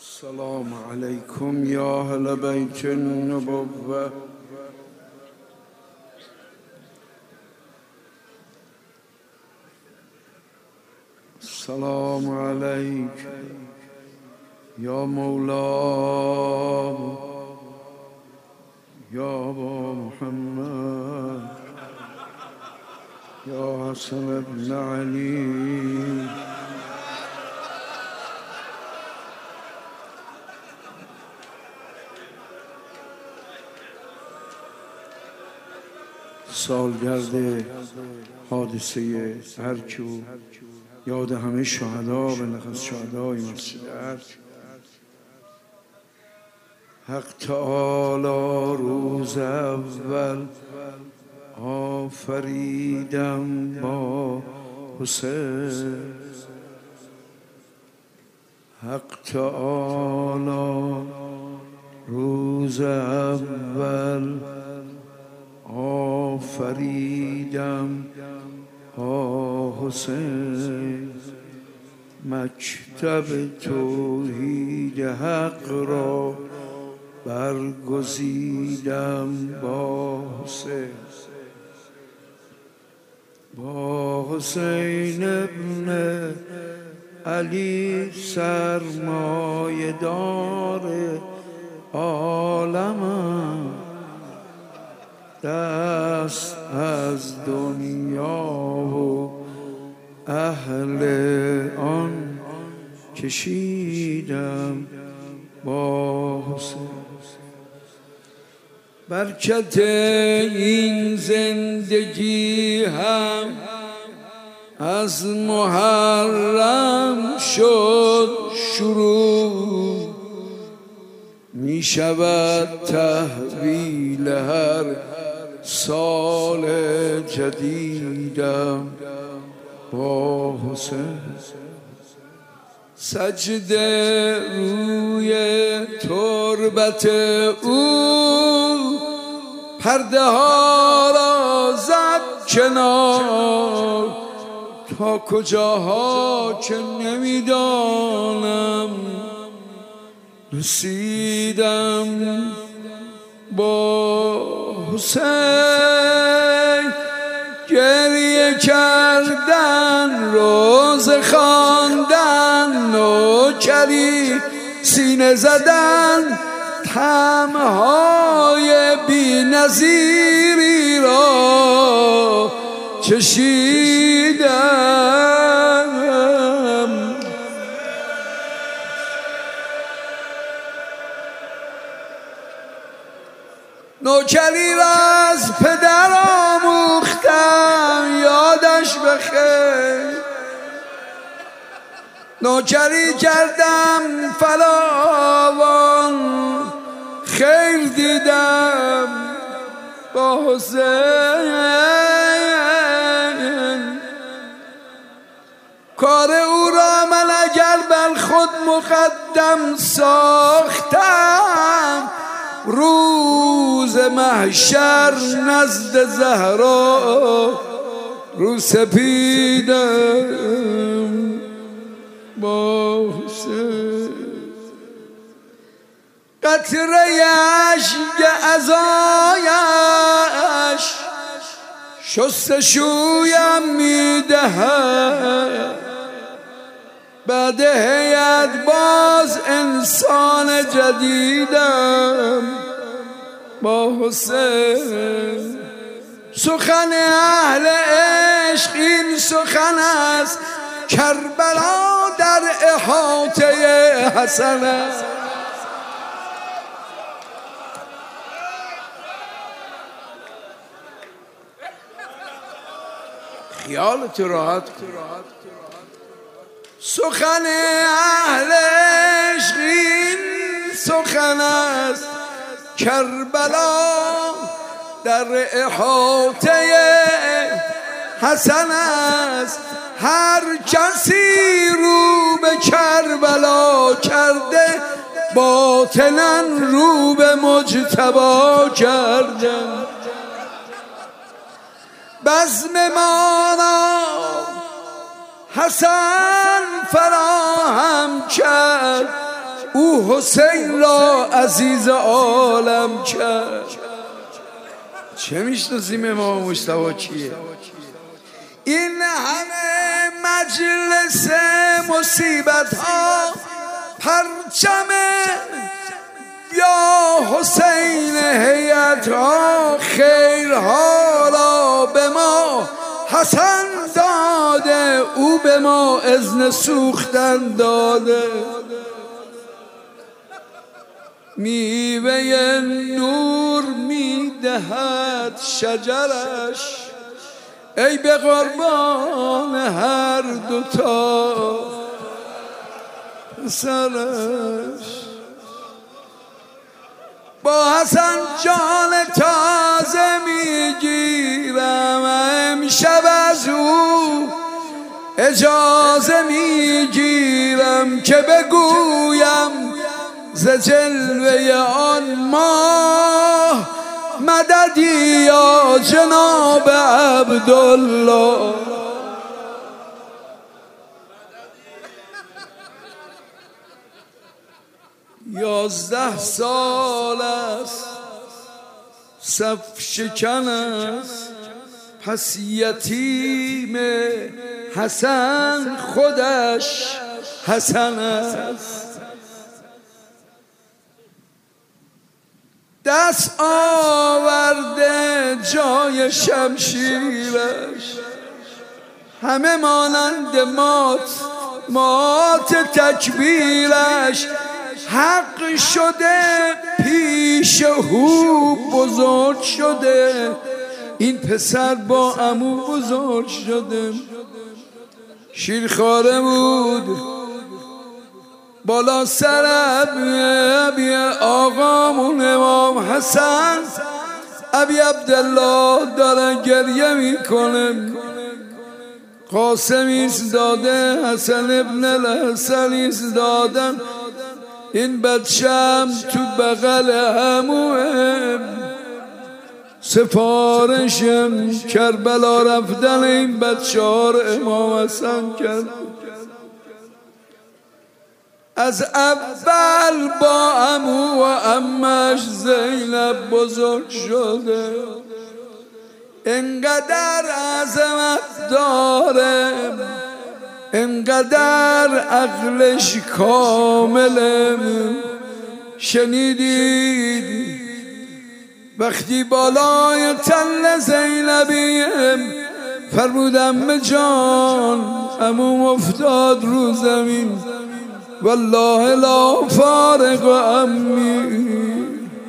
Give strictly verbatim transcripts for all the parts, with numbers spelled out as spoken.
السلام عليكم يا أهل بيت النبوة. السلام عليك يا مولاي يا أبا محمد يا حسن بن علي. سالگرد حادثه هرکو یاد همه شهدا به نخست شهدای مسجد ارج. حق تعالی روز اول آفریدم با حسین. حق تعالی روز اول آفریدم با حسین. مکتب توحید حق را برگزیدم با حسین. با حسین ابن علی سرمایه دار عالمم. دست از دنیا و اهل آن کشیدم با حسین. برکت این زندگی هم از محرم شد شروع. می شود تحویل هر سال جدیدم با حسین. سجده روی تربت او پرده ها را زد کنار. تا کجاها که نمیدانم رسیدم با حسین. گریه کردن روز خواندن نوکری سینه زدن طعمهای بی نظیری را چشیدم. نوکری را از پدر آموختم یادش بخیر. نوکری کردم فراوان خیر دیدم با حسین. کار او را من اگر بر خود مقدم ساختم روز محشر نزد زهرا رو سپیدم با حسین. قطره اشک عزایش شستشویم میدهد. بعد هیئت باز انسان جدیدم با حسین. سخن اهل عشق این سخن است کربلا در احاطه حسن است. خیالت راحت کن. سخن اهل عشق این سخن است کربلا در احاطه حسن است. هر کسی رو به کربلا کرده باطنا رو به مجتبی کرده. بزم ما را حسن فراهم کرد او حسین را عزیز عالم کرد. چه میشناسیم امام مجتبی کیه؟ این همه مجلس مصیبت ها پرچم یا حسین هیئت ها خیرها را به ما حسن داده، او به ما اذن سوختن داده. میوه نور میدهد شجرش، ای به قربان هر دوتا سرش. با حسن جان تازه میگیرم، امشب از او اجازه میگیرم که بگویم ز جلوه آن ماه مددی یا جناب عبدالله. یازده سال است صف شکن است، پس یتیم حسن خودش حسن است. دست آورده جای شمشیرش، همه مانند مات مات تکبیرش. حق شده پیش هو بزرگ شده، این پسر با عمو بزرگ شده. شیرخواره بود بالا سر ابی آقامون امام حسن. ابی عبدالله داره گریه میکنه، قاسم ایستاده، حسن ابن الحسن ایستادن، این بچم تو بغل عموه. سفارشم کربلا رفتن این بچه ها رو امام حسن کرد. از اول با عمو و عمش زینب بزرگ شده، انقدر عظمت داره، انقدر عقلش کامله. شنیدید وقتی بالای تل زینبیم فرمودم به جان، عموم افتاد رو زمین، والله لا فارق عمی.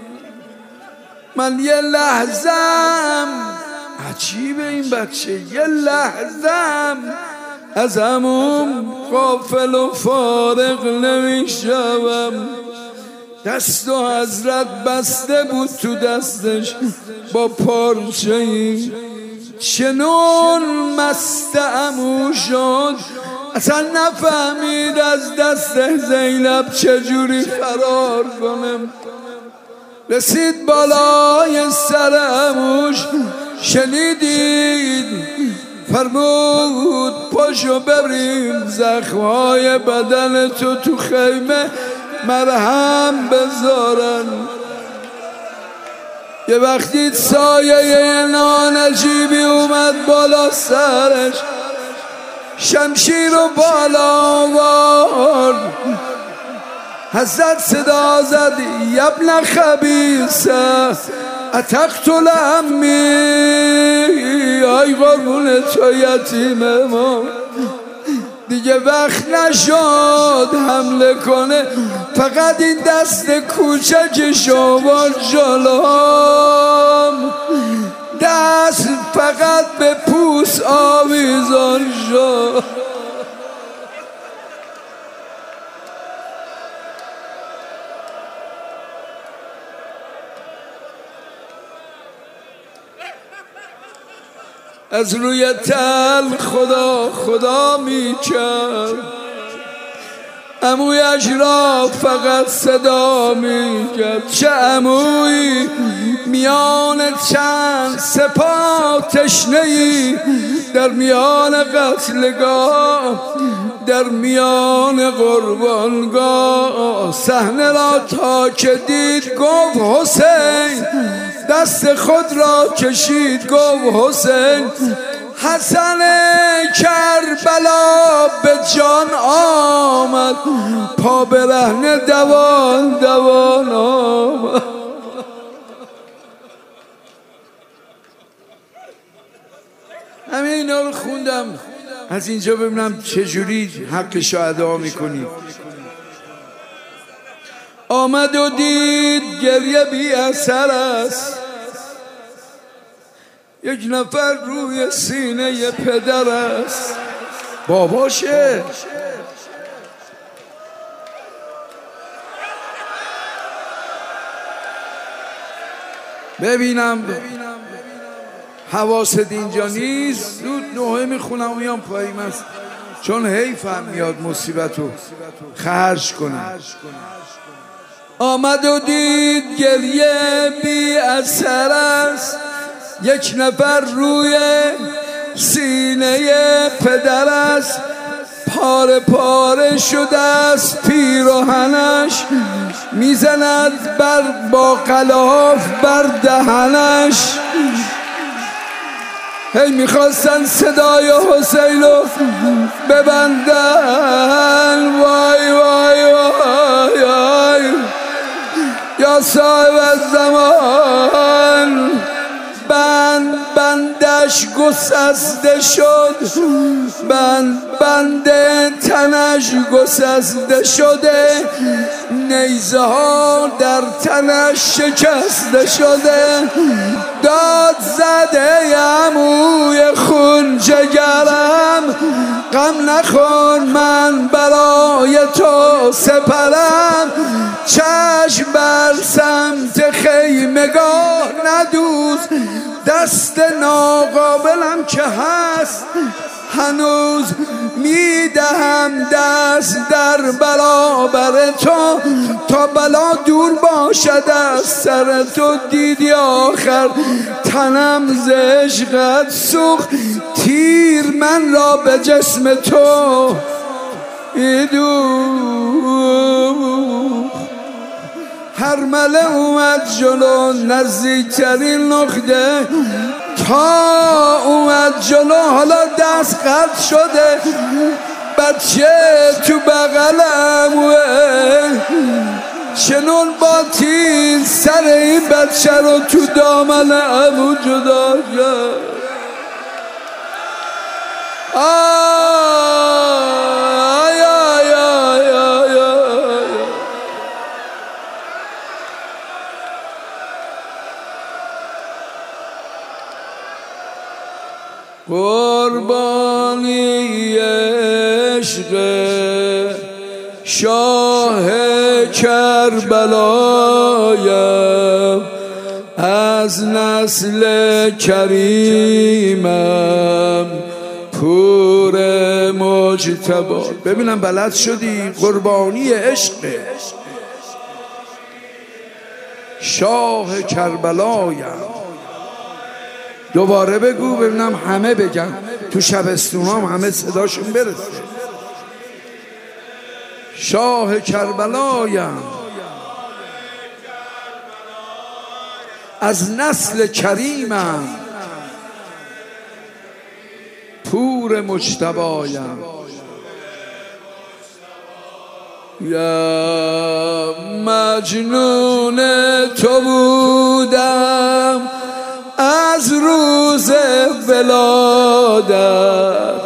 من یه لحظم، عجیبه این بچه، یه لحظم از عموم غافل و فارغ نمیشم. دست و حضرت بسته بود تو دستش با پارچه‌ای، چنون مست عمو شد اصلا نفهمید از دست زینب چجوری فرار کنم. رسید بالای سر عموش، شنیدید فرمود پاشو بریم زخمهای بدن تو تو خیمه مرهم بذارن. یه وقتی سایه نانجیبی اومد بالا سرش، شمشیر رو بالا آورد، حضرت صدا زد یبن خبیثه اتقتل عمی. آی قربون تو یتیم ما، دیگه وقت نشد حمله کنه، فقط این دست کوچکش آورد جلوم، دست فقط به پوست آویزان شد. از روی تل خدا خدا می کرد، عمویش را فقط صدا می کرد. چه عمویی میان چند سپاه تشنه‌ای در میان قتلگاه در میان قربانگاه صحنه را تا که دید گفت حسین، دست خود را کشید گفت حسین، حسن کربلا به جان آمد، پا برهنه دوان دوان آمد. همه اینا رو خوندم از اینجا ببینم چجوری حق شهدا میکنی. آمد و دید گریه بی اثر است، یک نفر روی سینه پدر است. باباشه. ببینم حواست اینجا نیست، زود نوحه میخونم و میام پاییم است، چون حیفم میاد مصیبتو خرج کنم. آمد و دید گریه بی اثر است، یک نفر روی سینه پدر است، پاره پاره شده است پیراهنش، میزند بر با غلاف بر دهنش. هی میخواستن صدای حسین رو ببندن. وای وای وای وای یا صاحب الزمان، بند بندش گسسته شد، بند بند تنش گسسته شده، نیزه ها در تنش شکسته شده. داد زده عموی خون جگرم، غم نخور من برای تو سپرم، چشم بر سمت خیمگاه ندوز، دست ناقابلم که هست هنوز، میدهم دست در برابر تو، تا بلا دور باشد از سر تو. دیدی آخر تنم ز عشقت سوخت، تیر من را به جسم تو ایدو. هرمله اومد جلو نزدیکترین نقطه، تا اومد جلو حالا دست قطع شده، بچه تو بغلمه، چنون با تیر سر این بچه رو تو دامن عمو جدا کرد. آی آی آی آی آی قربانی عشق شاه کربلایم، از نسل کریمم پور مجتبی. ببینم بلد شدی. قربانی عشق شاه کربلایم. دوباره بگو ببینم همه بگن، تو شبستونام همه صداشون برسه. شاه کربلایم، از نسل کریمم پور مجتبایم. یا مجنون تو بودم از روز ولادت،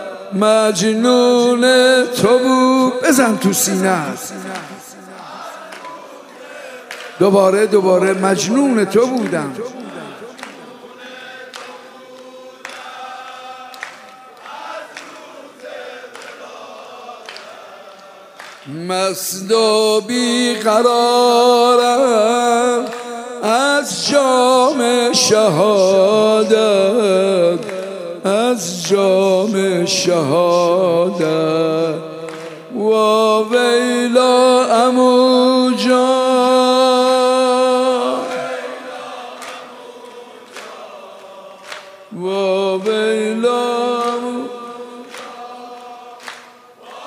مجنون تو بود. بزن تو سینه. دوباره دوباره مجنون تو بودم. مست و بی قرارم از جام شهادت، از جام شهادت. و ویلا عمو جان، و ویلا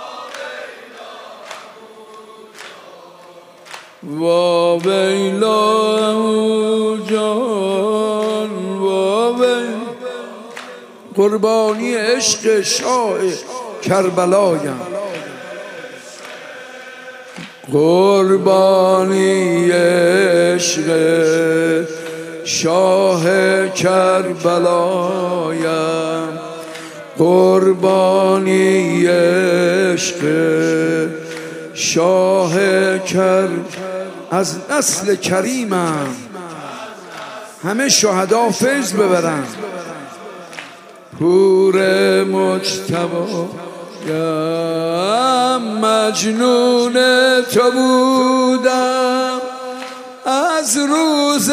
وا ویلا عمو جان وا ویلا قربانی عشق شاه کربلایم قربانی عشق شاه کربلایم قربانی عشق شاه کر از نسل کریمم همه شهدا فیض ببرن پور مجتبی مجنون تو بودم از روز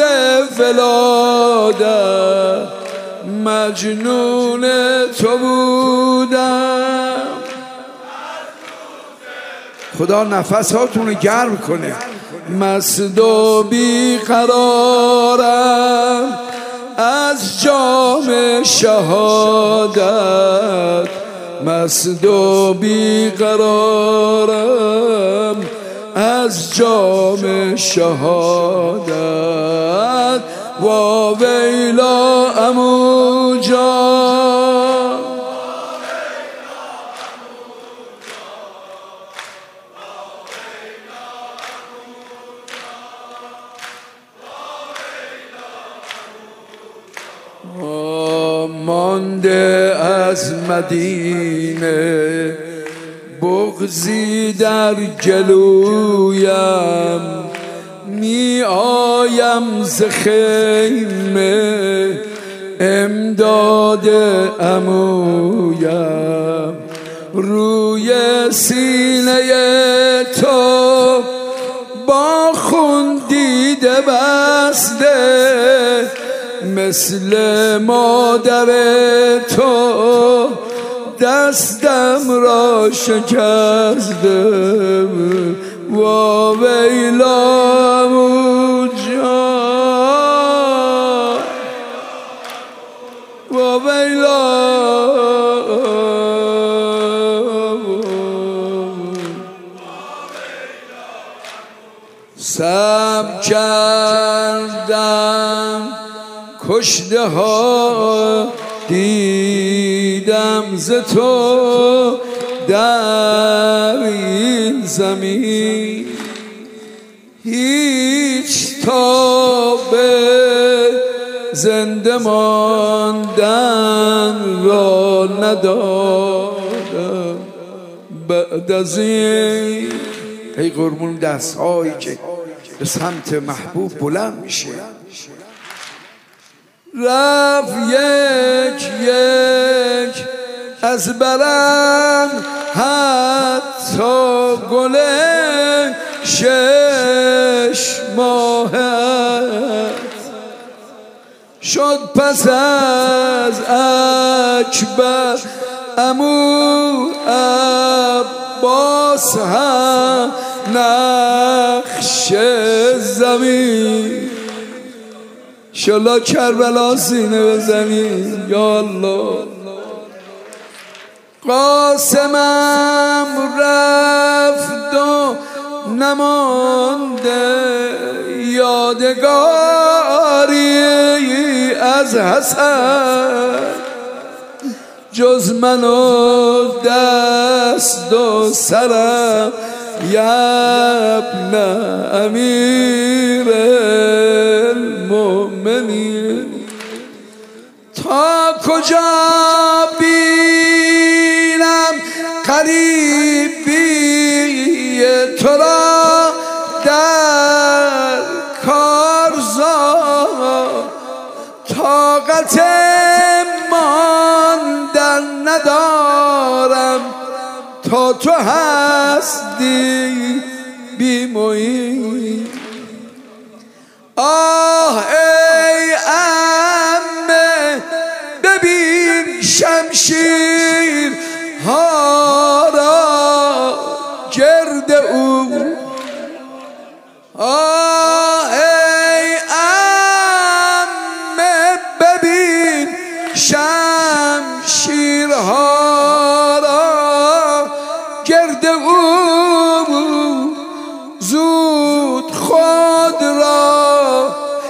ولادت مجنون تو بودم خدا نفساتون رو گرم کنه مست و بیقرارم از جام شهادت مست و بیقرارم از جام شهادت وا ویلا عمو جان مانده از مدینه بغضی در جلویم می آیم ز خیمه امداد عمویم روی سینه تو با خون دیده بسته مثل مادر تو دستم را شکسته وا ویلا عمو جان وا ویلا صبر کردم کشته ها دیدم ز تو در این زمین هیچ تاب زنده ماندن را ندارم بعد از این ای قربون دست هایی که به سمت محبوب بلند میشه رفت یک یک از برم حتی گل شش ماهت شد پس از اکبر عمو عباس هم نقش زمین شلا کربلا سینه بزنیم یا الله قاسمم رفت و نمانده یادگاری از حسن جز من و دست و سرم یبن امیر المؤمنین تا کجا بینم قریبی تو را در کارزار طاقت ماندن ندارم تا تو هستی بی معین آه ای عمه ببین شمشیر ها را گرد او آه ای عمه ببین شمشیر ها را گرد او زود درود خود را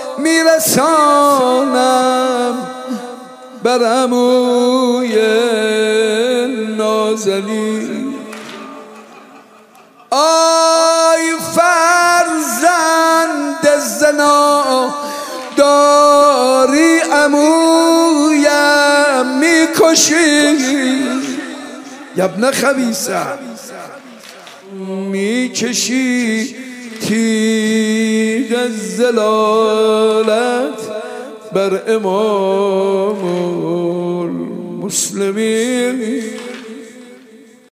میرسانم بر عموی نازنین. آی فرزند زنا داری عمویم میکشی، یبن خبیثه میکشی تیغ زلالت بر امام المسلمین.